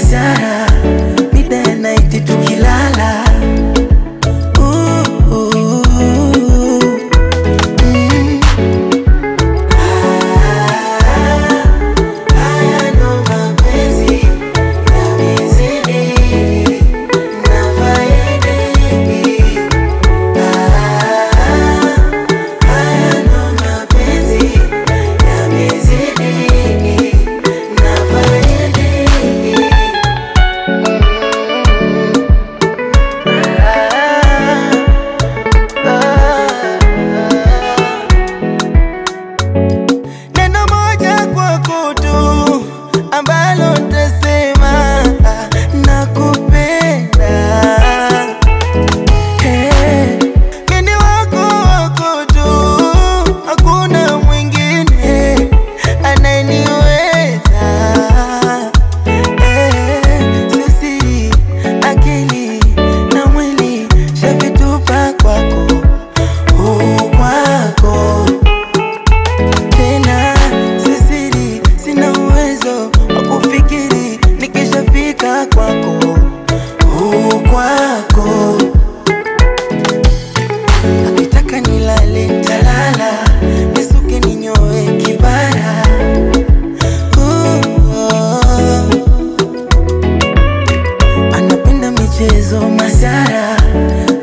masiara, mida ya night tukilala. Ambalo tasema nakupenda, mimi wako tu, hakuna mwingine anayeniweza. Sisi akili na mwili shavitupa kwako, kwako tena. Sisi sina uwezo kufikiri nikishafika kwako, kwako. Akitaka nilale nitalala, nisuke ninyoe kibara. Anapenda michezo masiara,